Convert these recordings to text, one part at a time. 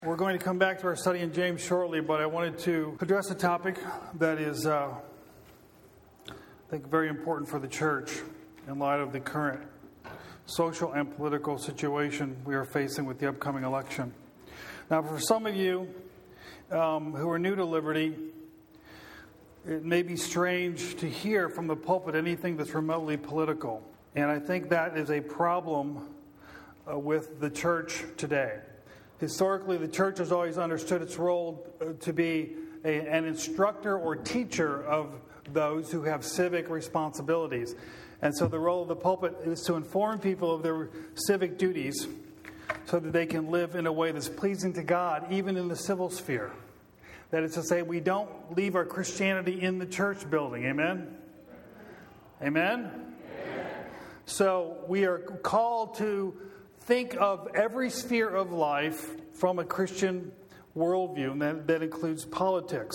We're going to come back to our study in James shortly, but I wanted to address a topic that is, I think, very important for the church in light of the current social and political situation we are facing with the upcoming election. Now, for some of you who are new to Liberty, it may be strange to hear from the pulpit anything that's remotely political, and I think that is a problem with the church today. Historically, the church has always understood its role to be an instructor or teacher of those who have civic responsibilities. And so the role of the pulpit is to inform people of their civic duties so that they can live in a way that's pleasing to God, even in the civil sphere. That is to say, we don't leave our Christianity in the church building. Amen? Amen? Amen. So we are called to think of every sphere of life from a Christian worldview, and that includes politics.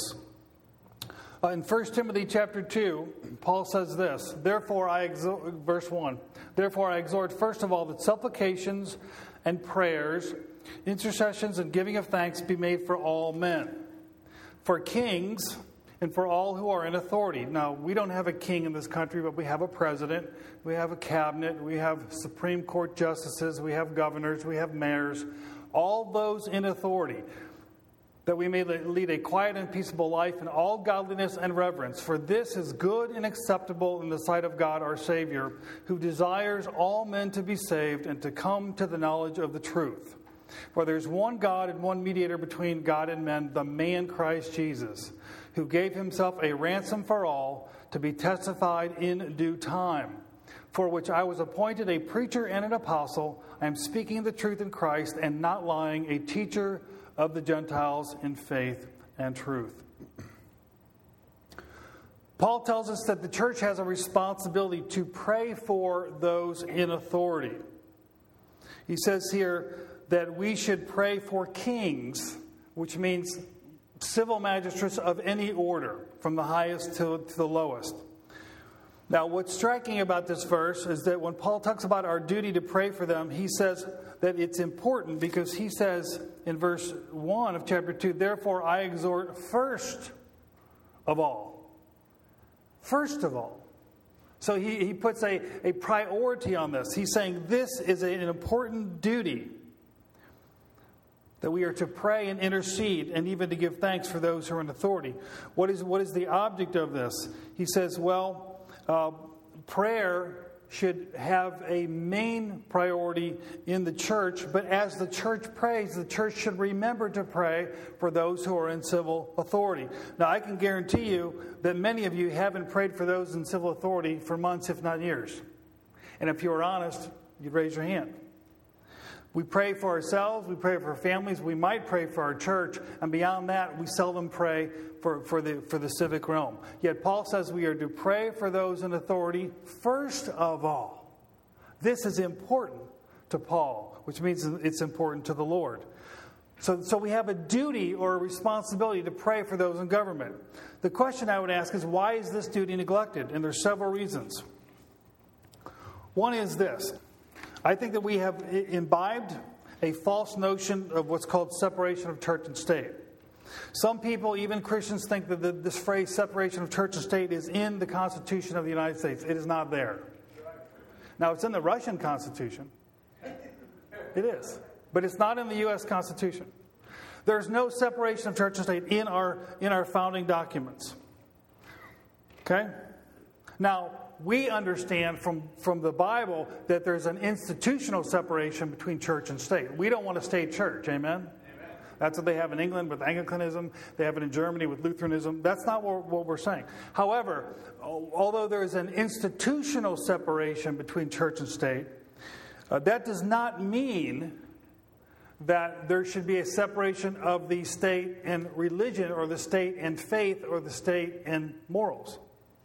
In 1 Timothy chapter 2, Paul says this, verse 1, Therefore I exhort first of all that supplications and prayers, intercessions and giving of thanks be made for all men, for kings and for all who are in authority. Now, we don't have a king in this country, but we have a president, we have a cabinet, we have Supreme Court justices, we have governors, we have mayors, all those in authority, that we may lead a quiet and peaceable life in all godliness and reverence. For this is good and acceptable in the sight of God our Savior, who desires all men to be saved and to come to the knowledge of the truth. For there is one God and one mediator between God and men, the man Christ Jesus, who gave himself a ransom for all, to be testified in due time. For which I was appointed a preacher and an apostle. I am speaking the truth in Christ and not lying, a teacher of the Gentiles in faith and truth. Paul tells us that the church has a responsibility to pray for those in authority. He says here that we should pray for kings, which means civil magistrates of any order, from the highest to the lowest. Now, what's striking about this verse is that when Paul talks about our duty to pray for them, he says that it's important because he says in verse 1 of chapter 2, Therefore I exhort first of all. First of all. So he puts a priority on this. He's saying this is an important duty, that we are to pray and intercede and even to give thanks for those who are in authority. What is the object of this? He says, prayer should have a main priority in the church, but as the church prays, the church should remember to pray for those who are in civil authority. Now, I can guarantee you that many of you haven't prayed for those in civil authority for months, if not years. And if you were honest, you'd raise your hand. We pray for ourselves, we pray for our families, we might pray for our church, and beyond that, we seldom pray for the civic realm. Yet Paul says we are to pray for those in authority first of all. This is important to Paul, which means it's important to the Lord. So we have a duty or a responsibility to pray for those in government. The question I would ask is, why is this duty neglected? And there's several reasons. One is this. I think that we have imbibed a false notion of what's called separation of church and state. Some people, even Christians, think that this phrase separation of church and state is in the Constitution of the United States. It is not there. Now, it's in the Russian Constitution. It is. But it's not in the U.S. Constitution. There's no separation of church and state in our founding documents. Okay? Now, we understand from the Bible that there's an institutional separation between church and state. We don't want a state church, amen? Amen. That's what they have in England with Anglicanism. They have it in Germany with Lutheranism. That's not what we're saying. However, although there is an institutional separation between church and state, that does not mean that there should be a separation of the state and religion, or the state and faith, or the state and morals.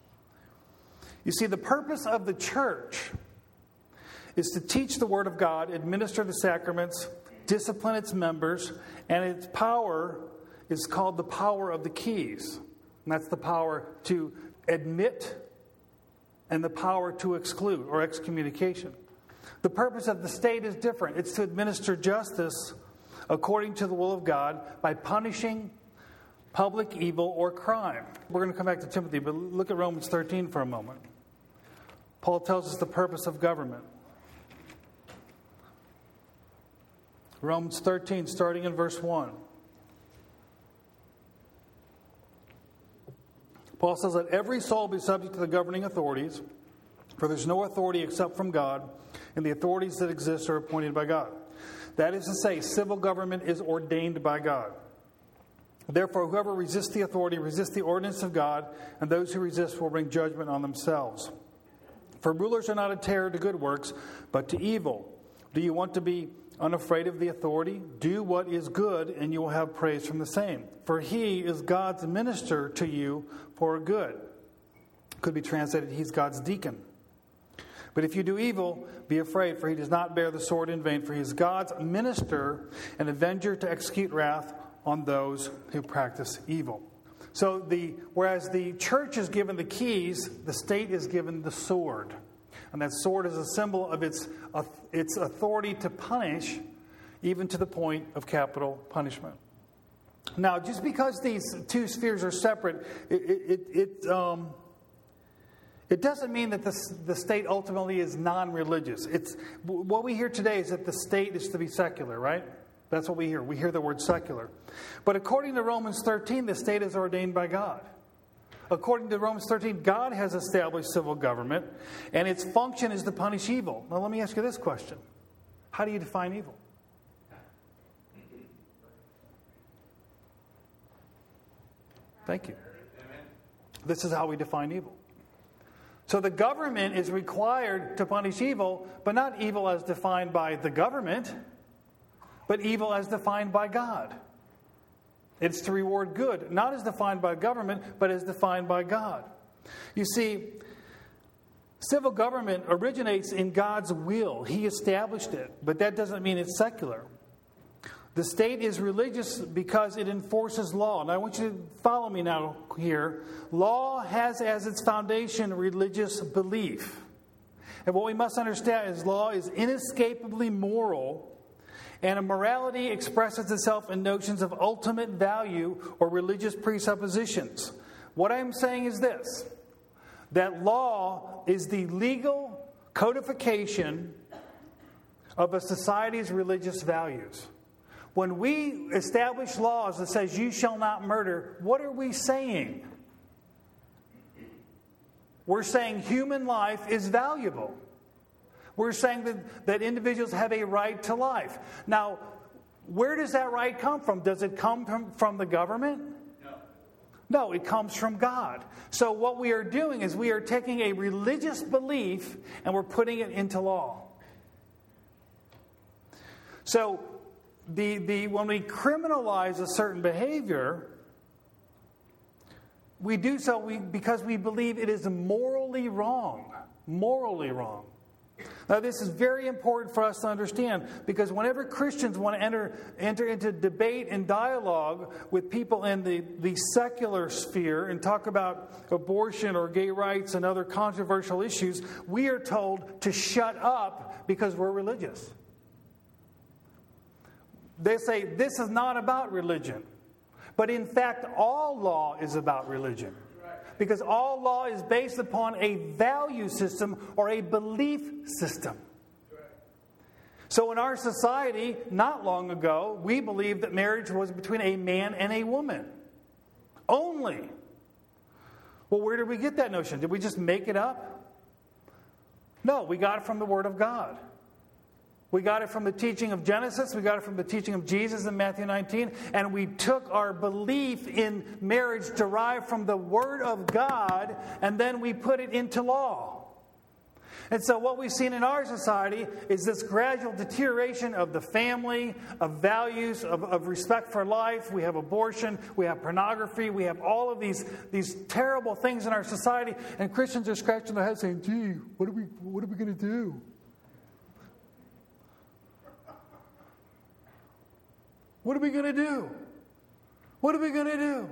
You see, the purpose of the church is to teach the Word of God, administer the sacraments, discipline its members, and its power is called the power of the keys. And that's the power to admit and the power to exclude, or excommunication. The purpose of the state is different. It's to administer justice according to the will of God by punishing public evil or crime. We're going to come back to Timothy, but look at Romans 13 for a moment. Paul tells us the purpose of government. Romans 13, starting in verse 1. Paul says, "Let every soul be subject to the governing authorities, for there's no authority except from God, and the authorities that exist are appointed by God." That is to say, civil government is ordained by God. Therefore, whoever resists the authority resists the ordinance of God, and those who resist will bring judgment on themselves. For rulers are not a terror to good works, but to evil. Do you want to be unafraid of the authority? Do what is good, and you will have praise from the same. For he is God's minister to you for good. Could be translated, he's God's deacon. But if you do evil, be afraid, for he does not bear the sword in vain, for he is God's minister, an avenger to execute wrath on those who practice evil. So whereas the church is given the keys, the state is given the sword. And that sword is a symbol of its authority to punish, even to the point of capital punishment. Now, just because these two spheres are separate, it doesn't mean that the state ultimately is non-religious. What we hear today is that the state is to be secular, right? That's what we hear. We hear the word secular. But according to Romans 13, the state is ordained by God. According to Romans 13, God has established civil government, and its function is to punish evil. Now, let me ask you this question. How do you define evil? Thank you. This is how we define evil. So the government is required to punish evil, but not evil as defined by the government, but evil as defined by God. It's to reward good, not as defined by government, but as defined by God. You see, civil government originates in God's will. He established it, but that doesn't mean it's secular. The state is religious because it enforces law. Now, I want you to follow me now here. Law has as its foundation religious belief. And what we must understand is law is inescapably moral, and a morality expresses itself in notions of ultimate value or religious presuppositions. What I'm saying is this, that law is the legal codification of a society's religious values. When we establish laws that says you shall not murder, what are we saying? We're saying human life is valuable. We're saying that individuals have a right to life. Now, where does that right come from? Does it come from the government? No, it comes from God. So what we are doing is we are taking a religious belief and we're putting it into law. So when we criminalize a certain behavior, we do so because we believe it is morally wrong. Morally wrong. Now, this is very important for us to understand, because whenever Christians want to enter into debate and dialogue with people in the secular sphere and talk about abortion or gay rights and other controversial issues, we are told to shut up because we're religious. They say this is not about religion. But in fact, all law is about religion. Because all law is based upon a value system or a belief system. So in our society, not long ago, we believed that marriage was between a man and a woman. Only. Well, where did we get that notion? Did we just make it up? No, we got it from the Word of God. We got it from the teaching of Genesis. We got it from the teaching of Jesus in Matthew 19. And we took our belief in marriage derived from the Word of God, and then we put it into law. And so what we've seen in our society is this gradual deterioration of the family, of values, of respect for life. We have abortion. We have pornography. We have all of these terrible things in our society. And Christians are scratching their heads saying, gee, what are we going to do? What are we going to do? What are we going to do?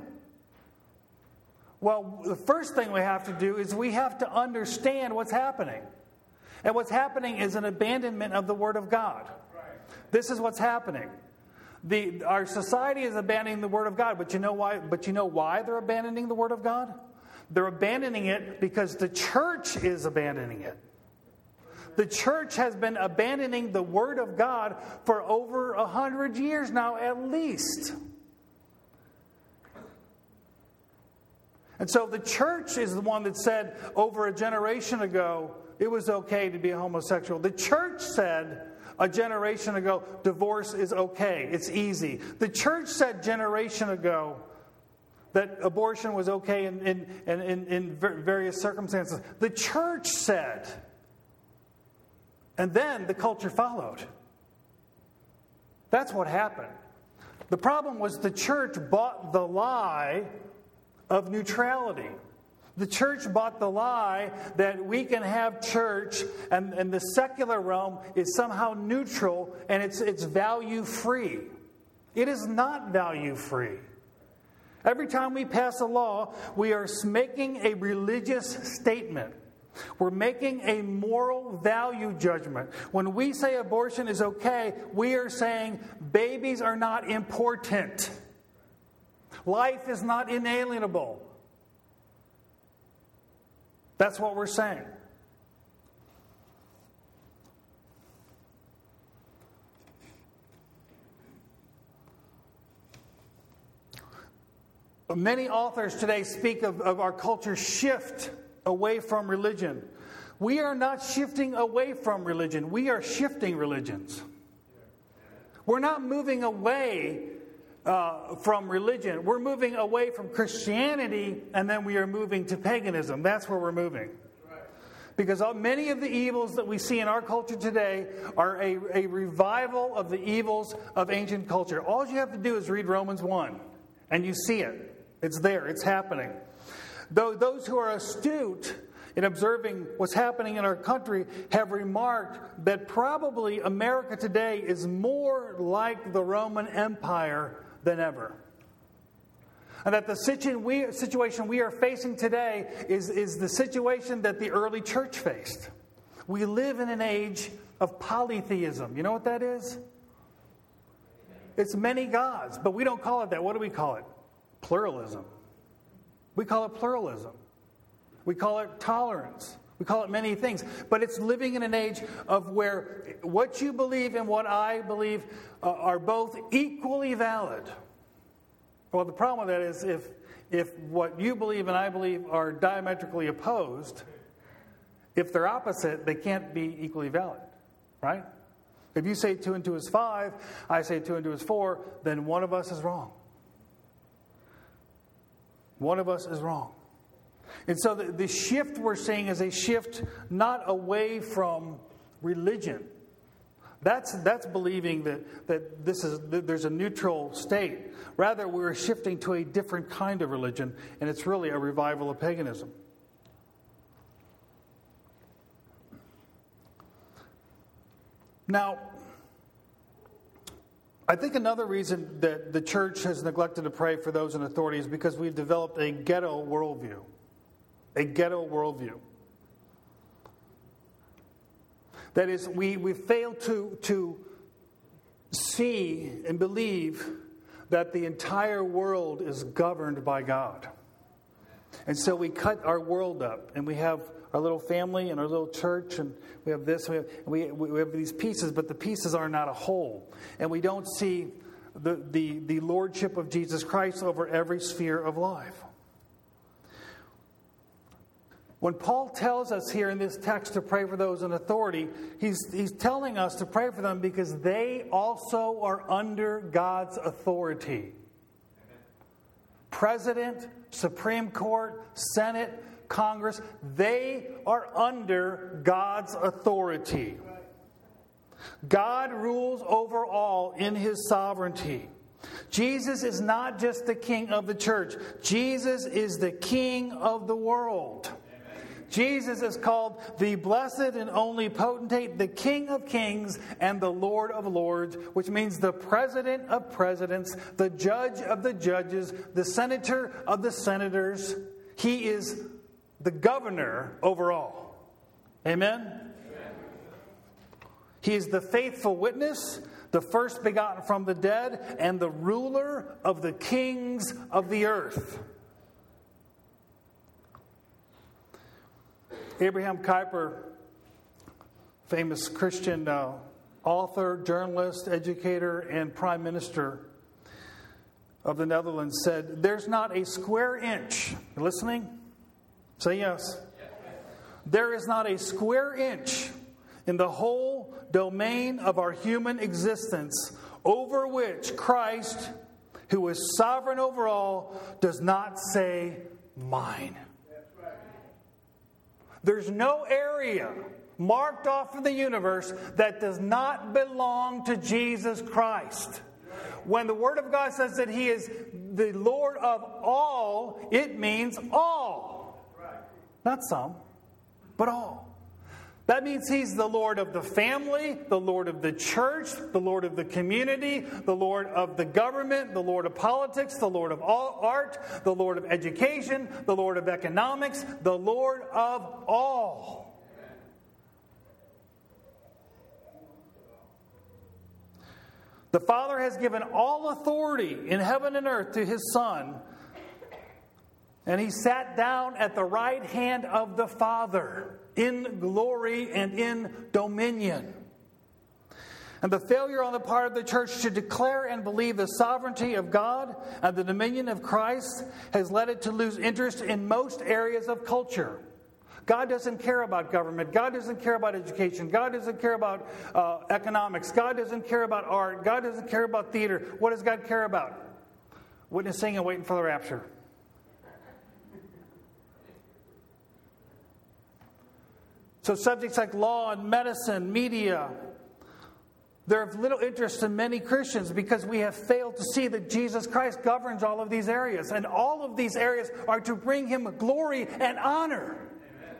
Well, the first thing we have to do is we have to understand what's happening. And what's happening is an abandonment of the Word of God. This is what's happening. Our society is abandoning the Word of God, but you know why? But you know why they're abandoning the Word of God? They're abandoning it because the church is abandoning it. The church has been abandoning the Word of God for over 100 years now, at least. And so the church is the one that said over a generation ago it was okay to be a homosexual. The church said a generation ago divorce is okay, it's easy. The church said generation ago that abortion was okay in various circumstances. The church said. And then the culture followed. That's what happened. The problem was the church bought the lie of neutrality. The church bought the lie that we can have church and the secular realm is somehow neutral and it's value free. It is not value free. Every time we pass a law, we are making a religious statement. We're making a moral value judgment. When we say abortion is okay, we are saying babies are not important. Life is not inalienable. That's what we're saying. Many authors today speak of our culture's shift away from religion. We are not shifting away from religion. We are shifting religions. We're not moving away from religion. We're moving away from Christianity, and then we are moving to paganism. That's where we're moving. Because many of the evils that we see in our culture today are a revival of the evils of ancient culture. All you have to do is read Romans 1, and you see it. It's there. It's happening. Though those who are astute in observing what's happening in our country have remarked that probably America today is more like the Roman Empire than ever. And that the situation we are facing today is the situation that the early church faced. We live in an age of polytheism. You know what that is? It's many gods, but we don't call it that. What do we call it? Pluralism. We call it pluralism. We call it tolerance. We call it many things. But it's living in an age of where what you believe and what I believe are both equally valid. Well, the problem with that is if what you believe and I believe are diametrically opposed, if they're opposite, they can't be equally valid. Right? If you say 2 and 2 is 5, I say 2 and 2 is 4, then one of us is wrong. One of us is wrong. And so the shift we're seeing is a shift not away from religion. That's believing that there's a neutral state. Rather, we're shifting to a different kind of religion, and it's really a revival of paganism. Now, I think another reason that the church has neglected to pray for those in authority is because we've developed a ghetto worldview. A ghetto worldview. That is, we fail to see and believe that the entire world is governed by God. And so we cut our world up, and we have our little family and our little church, and we have this, we have these pieces, but the pieces are not a whole. And we don't see the lordship of Jesus Christ over every sphere of life. When Paul tells us here in this text to pray for those in authority, he's telling us to pray for them because they also are under God's authority. President, Supreme Court, Senate, Congress, they are under God's authority. God rules over all in His sovereignty. Jesus is not just the King of the church. Jesus is the King of the world. Jesus is called the blessed and only potentate, the King of kings and the Lord of lords, which means the president of presidents, the judge of the judges, the senator of the senators. He is the governor over all. Amen? He is the faithful witness, the first begotten from the dead, and the ruler of the kings of the earth. Abraham Kuyper, famous Christian author, journalist, educator, and prime minister of the Netherlands, said, "There's not a square inch," you listening? Say yes. "There is not a square inch in the whole domain of our human existence over which Christ, who is sovereign over all, does not say, 'Mine.'" There's no area marked off in the universe that does not belong to Jesus Christ. When the Word of God says that He is the Lord of all, it means all. Not some, but all. That means He's the Lord of the family, the Lord of the church, the Lord of the community, the Lord of the government, the Lord of politics, the Lord of all art, the Lord of education, the Lord of economics, the Lord of all. The Father has given all authority in heaven and earth to His Son, and He sat down at the right hand of the Father in glory and in dominion. And the failure on the part of the church to declare and believe the sovereignty of God and the dominion of Christ has led it to lose interest in most areas of culture. God doesn't care about government. God doesn't care about education. God doesn't care about economics. God doesn't care about art. God doesn't care about theater. What does God care about? Witnessing and waiting for the rapture. So subjects like law and medicine, media, they're of little interest to many Christians because we have failed to see that Jesus Christ governs all of these areas. And all of these areas are to bring Him glory and honor. Amen.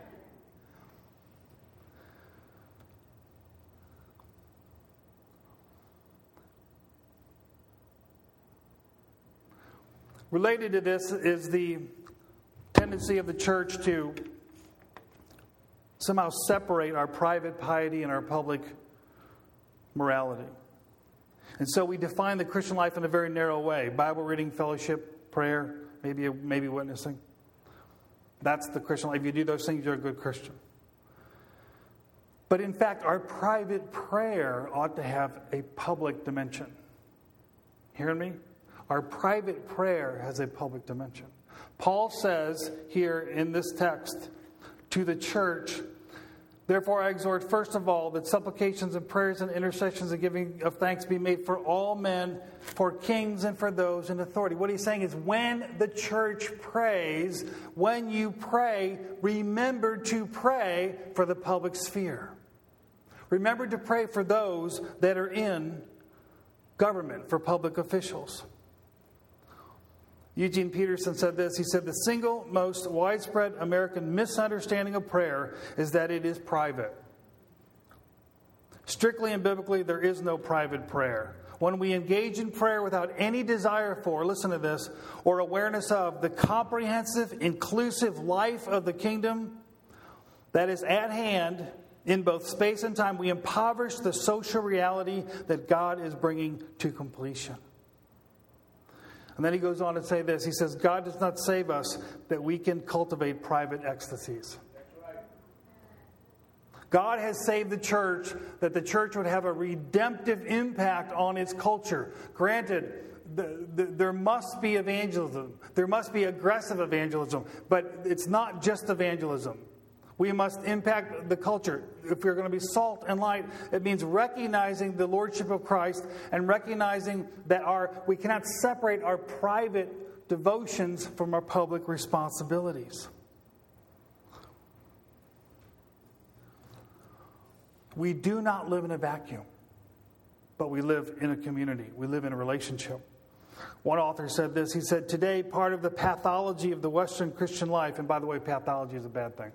Related to this is the tendency of the church to somehow separate our private piety and our public morality. And so we define the Christian life in a very narrow way. Bible reading, fellowship, prayer, maybe witnessing. That's the Christian life. If you do those things, you're a good Christian. But in fact, our private prayer ought to have a public dimension. Hearing me? Our private prayer has a public dimension. Paul says here in this text to the church, "Therefore I exhort first of all that supplications and prayers and intercessions and giving of thanks be made for all men, for kings and for those in authority." What he's saying is when the church prays, when you pray, remember to pray for the public sphere. Remember to pray for those that are in government, for public officials. Eugene Peterson said this. He said, "The single most widespread American misunderstanding of prayer is that it is private. Strictly and biblically, there is no private prayer. When we engage in prayer without any desire for," listen to this, "or awareness of the comprehensive, inclusive life of the kingdom that is at hand in both space and time, we impoverish the social reality that God is bringing to completion." And then he goes on to say this. He says, "God does not save us that we can cultivate private ecstasies." God has saved the church that the church would have a redemptive impact on its culture. Granted, there must be evangelism. There must be aggressive evangelism. But it's not just evangelism. We must impact the culture. If we're going to be salt and light, it means recognizing the lordship of Christ and recognizing that we cannot separate our private devotions from our public responsibilities. We do not live in a vacuum, but we live in a community. We live in a relationship. One author said this. He said, "Today, part of the pathology of the Western Christian life," and by the way, pathology is a bad thing.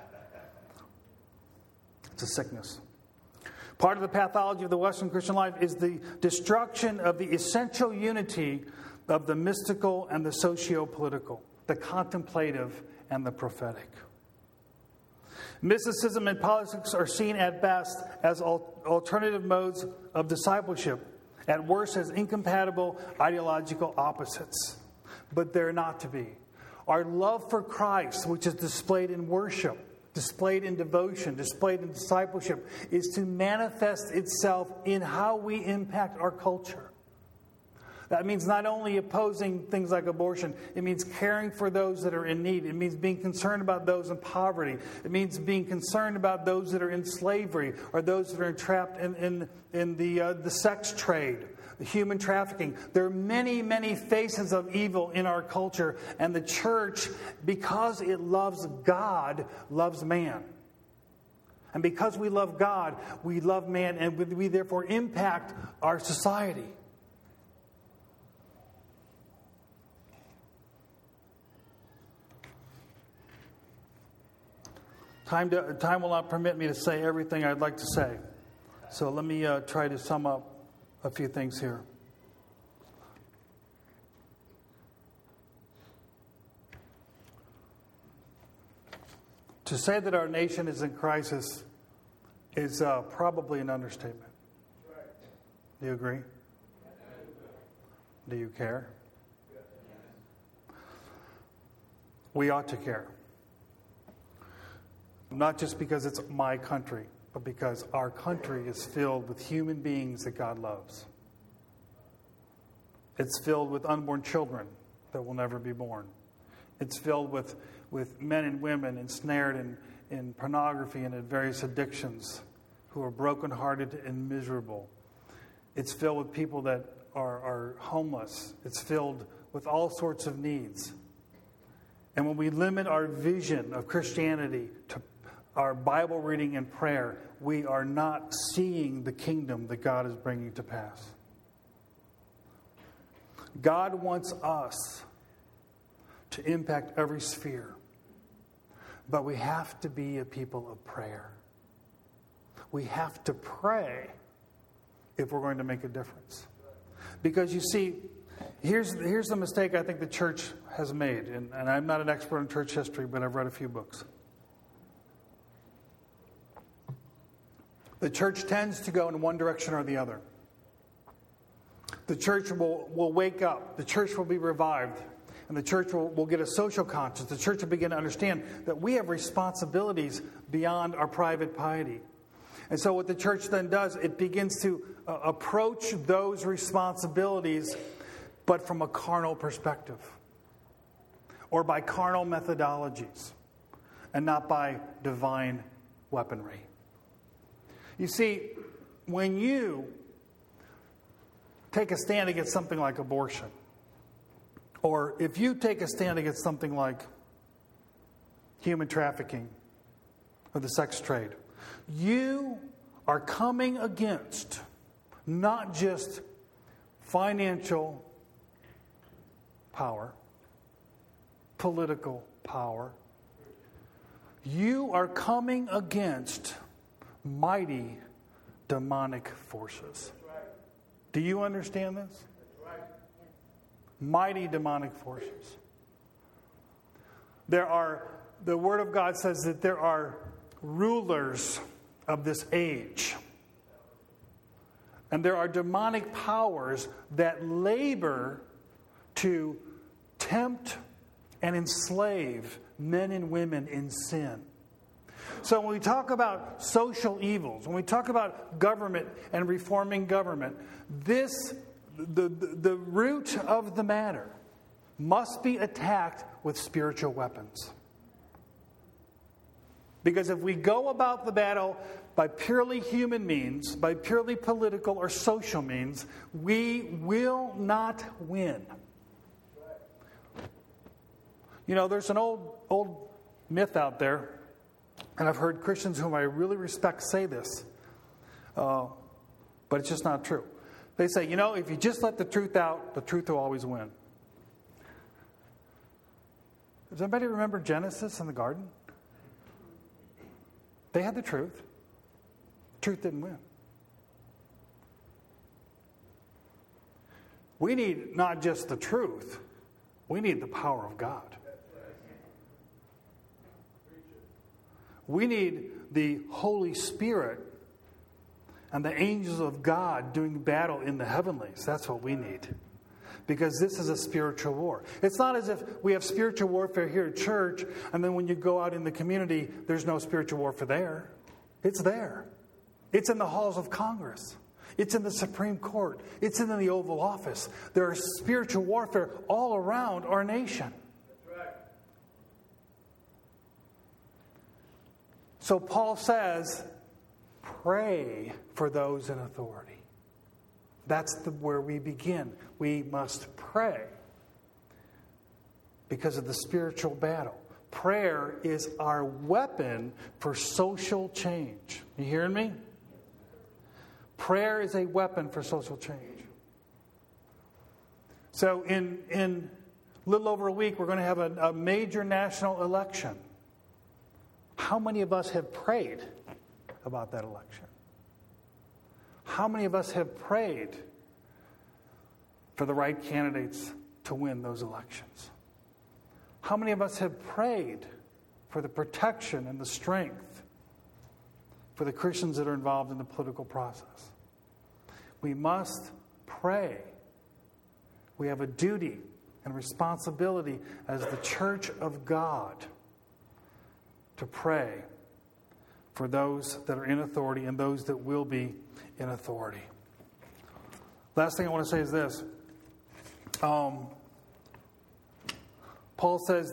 It's a sickness. "Part of the pathology of the Western Christian life is the destruction of the essential unity of the mystical and the socio-political, the contemplative and the prophetic." Mysticism and politics are seen at best as alternative modes of discipleship, at worst as incompatible ideological opposites. But they're not to be. Our love for Christ, which is displayed in worship, displayed in devotion, displayed in discipleship, is to manifest itself in how we impact our culture. That means not only opposing things like abortion, it means caring for those that are in need. It means being concerned about those in poverty. It means being concerned about those that are in slavery or those that are entrapped in the sex trade, the human trafficking. There are many, many faces of evil in our culture, and the church, because it loves God, loves man. And because we love God, we love man, and we therefore impact our society. Time will not permit me to say everything I'd like to say. So let me try to sum up a few things here. To say that our nation is in crisis is probably an understatement. Do you agree? Do you care? We ought to care. Not just because it's my country, but because our country is filled with human beings that God loves. It's filled with unborn children that will never be born. It's filled with men and women ensnared in pornography and in various addictions who are brokenhearted and miserable. It's filled with people that are homeless. It's filled with all sorts of needs. And when we limit our vision of Christianity to our Bible reading and prayer, we are not seeing the kingdom that God is bringing to pass. God wants us to impact every sphere, but we have to be a people of prayer. We have to pray if we're going to make a difference. Because you see, here's the mistake I think the church has made, and I'm not an expert in church history, but I've read a few books. The church tends to go in one direction or the other. The church will wake up. The church will be revived. And the church will get a social conscience. The church will begin to understand that we have responsibilities beyond our private piety. And so what the church then does, it begins to approach those responsibilities, but from a carnal perspective. Or by carnal methodologies. And not by divine weaponry. You see, when you take a stand against something like abortion, or if you take a stand against something like human trafficking or the sex trade, you are coming against not just financial power, political power. You are coming against mighty demonic forces. Do you understand this? Mighty demonic forces. The Word of God says that there are rulers of this age. And there are demonic powers that labor to tempt and enslave men and women in sin. So when we talk about social evils, when we talk about government and reforming government, the root of the matter must be attacked with spiritual weapons. Because if we go about the battle by purely human means, by purely political or social means, we will not win. You know, there's an old myth out there, and I've heard Christians whom I really respect say this, but it's just not true. They say, you know, if you just let the truth out, the truth will always win. Does anybody remember Genesis in the garden? They had the truth. Truth didn't win. We need not just the truth, we need the power of God. We need the Holy Spirit and the angels of God doing battle in the heavenlies. That's what we need. Because this is a spiritual war. It's not as if we have spiritual warfare here at church, and then when you go out in the community, there's no spiritual warfare there. It's there. It's in the halls of Congress. It's in the Supreme Court. It's in the Oval Office. There is spiritual warfare all around our nation. That's right. So Paul says, pray for those in authority. That's where we begin. We must pray because of the spiritual battle. Prayer is our weapon for social change. You hearing me? Prayer is a weapon for social change. So in a little over a week, we're going to have a major national election. How many of us have prayed about that election? How many of us have prayed for the right candidates to win those elections? How many of us have prayed for the protection and the strength for the Christians that are involved in the political process? We must pray. We have a duty and responsibility as the church of God to pray for those that are in authority and those that will be in authority. Last thing I want to say is this. Paul says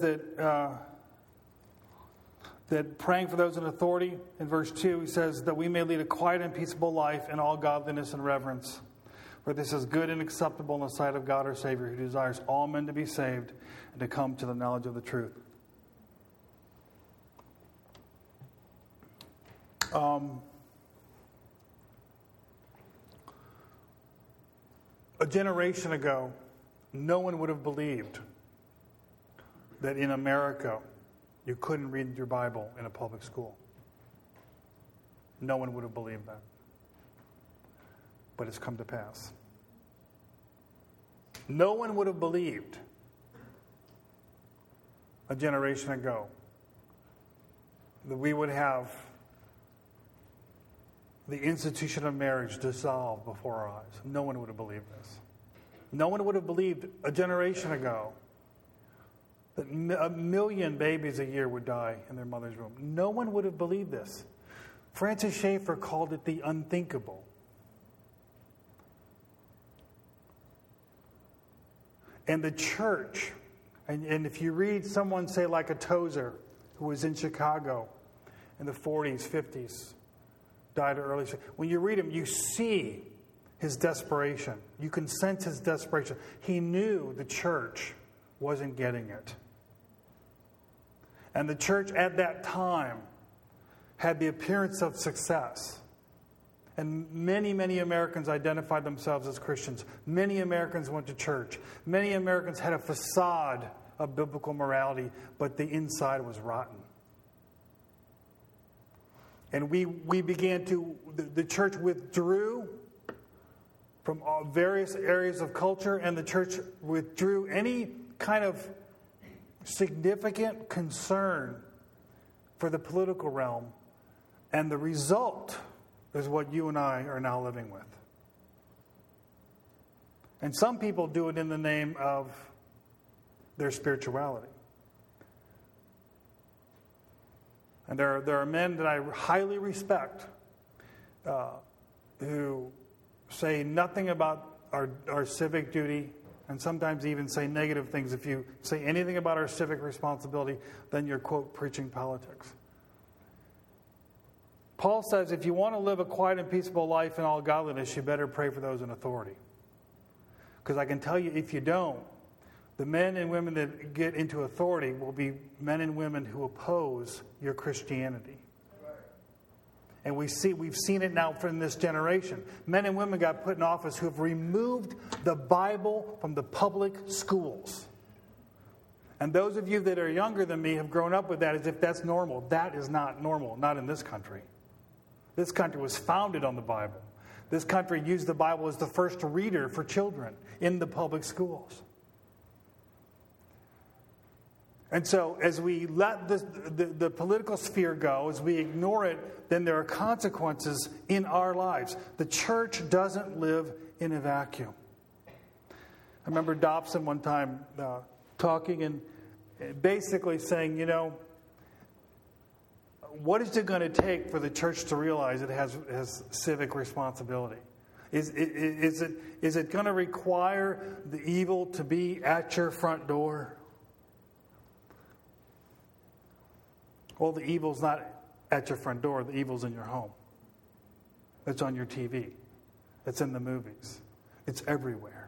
that praying for those in authority, in verse 2, he says that we may lead a quiet and peaceable life in all godliness and reverence. For this is good and acceptable in the sight of God our Savior, who desires all men to be saved and to come to the knowledge of the truth. A generation ago, no one would have believed that in America you couldn't read your Bible in a public school. No one would have believed that. But it's come to pass. No one would have believed a generation ago that we would have the institution of marriage dissolved before our eyes. No one would have believed this. No one would have believed a generation ago that 1 million babies a year would die in their mother's womb. No one would have believed this. Francis Schaeffer called it the unthinkable. And the church, and if you read someone, say like a Tozer, who was in Chicago in the 40s, 50s, died early. When you read him, you see his desperation. You can sense his desperation. He knew the church wasn't getting it. And the church at that time had the appearance of success. And many, many Americans identified themselves as Christians. Many Americans went to church. Many Americans had a facade of biblical morality, but the inside was rotten. And we began to, the church withdrew from various areas of culture, and the church withdrew any kind of significant concern for the political realm. And the result is what you and I are now living with. And some people do it in the name of their spirituality. And there are men that I highly respect who say nothing about our civic duty, and sometimes even say negative things. If you say anything about our civic responsibility, then you're, quote, preaching politics. Paul says if you want to live a quiet and peaceable life in all godliness, you better pray for those in authority. Because I can tell you, if you don't, the men and women that get into authority will be men and women who oppose your Christianity. And we've seen it now from this generation. Men and women got put in office who have removed the Bible from the public schools. And those of you that are younger than me have grown up with that as if that's normal. That is not normal, not in this country. This country was founded on the Bible. This country used the Bible as the first reader for children in the public schools. And so as we let the political sphere go, as we ignore it, then there are consequences in our lives. The church doesn't live in a vacuum. I remember Dobson one time talking and basically saying, what is it going to take for the church to realize it has civic responsibility? Is it going to require the evil to be at your front door? Well, the evil's not at your front door. The evil's in your home. It's on your TV. It's in the movies. It's everywhere.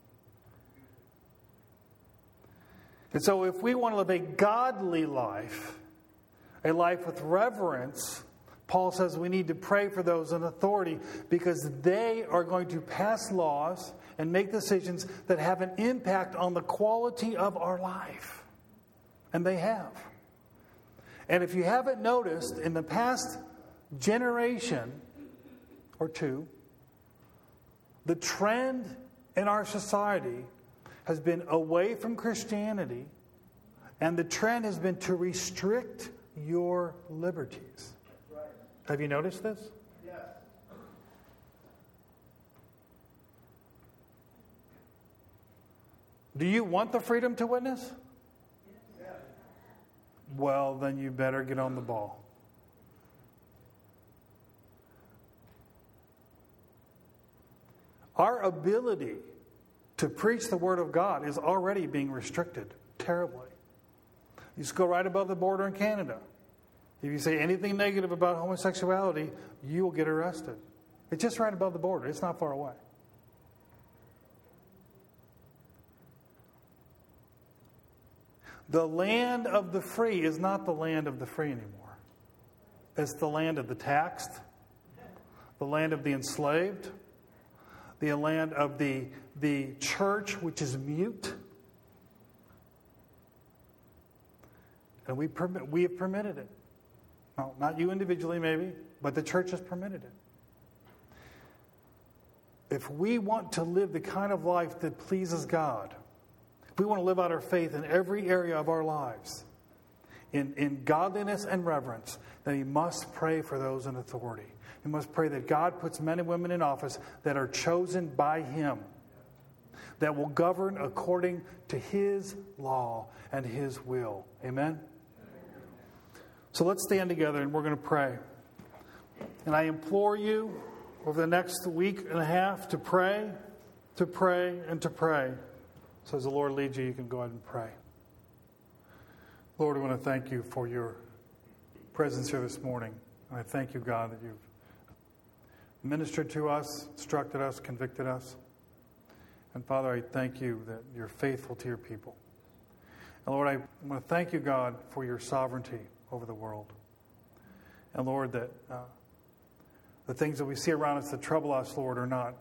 And so if we want to live a godly life, a life with reverence, Paul says we need to pray for those in authority because they are going to pass laws and make decisions that have an impact on the quality of our life. And they have. And if you haven't noticed, in the past generation or two, the trend in our society has been away from Christianity, and the trend has been to restrict your liberties. Right. Have you noticed this? Yes. Do you want the freedom to witness? Yes. Well, then you better get on the ball. Our ability to preach the Word of God is already being restricted terribly. You just go right above the border in Canada. If you say anything negative about homosexuality, you will get arrested. It's just right above the border. It's not far away. The land of the free is not the land of the free anymore. It's the land of the taxed, the land of the enslaved, the land of the church which is mute. And we have permitted it. No, not you individually maybe, but the church has permitted it. If we want to live the kind of life that pleases God, if we want to live out our faith in every area of our lives, in godliness and reverence, then we must pray for those in authority. We must pray that God puts men and women in office that are chosen by Him, that will govern according to His law and His will. Amen? So let's stand together and we're going to pray. And I implore you over the next week and a half to pray, and to pray. So as the Lord leads you, you can go ahead and pray. Lord, I want to thank you for your presence here this morning. And I thank you, God, that you've ministered to us, instructed us, convicted us. And Father, I thank you that you're faithful to your people. And Lord, I want to thank you, God, for your sovereignty over the world. And Lord, that the things that we see around us that trouble us, Lord, are not,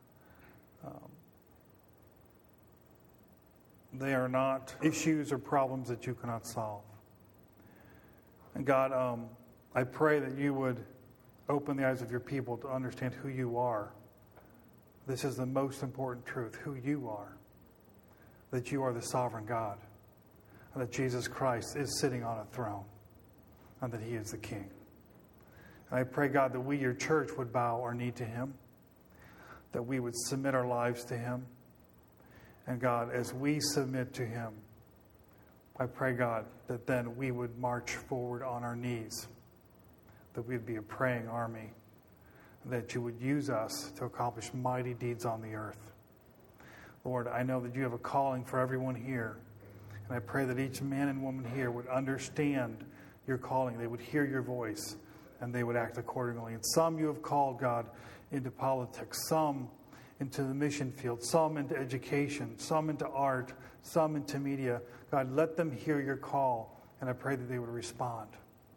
they are not issues or problems that you cannot solve. And God, I pray that you would open the eyes of your people to understand who you are. This is the most important truth, who you are. That you are the sovereign God. And that Jesus Christ is sitting on a throne. And that He is the King. And I pray, God, that we, your church, would bow our knee to Him. That we would submit our lives to Him. And God, as we submit to Him, I pray, God, that then we would march forward on our knees. That we'd be a praying army. That you would use us to accomplish mighty deeds on the earth. Lord, I know that you have a calling for everyone here. And I pray that each man and woman here would understand your calling. They would hear your voice and they would act accordingly. And some you have called, God, into politics. Some into the mission field. Some into education. Some into art. Some into media. God, let them hear your call. And I pray that they would respond.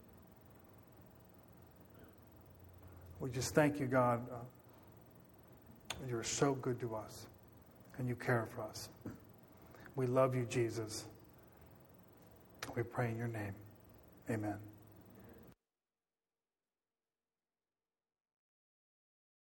We just thank you, God. You are so good to us. And you care for us. We love you, Jesus. We pray in your name. Amen.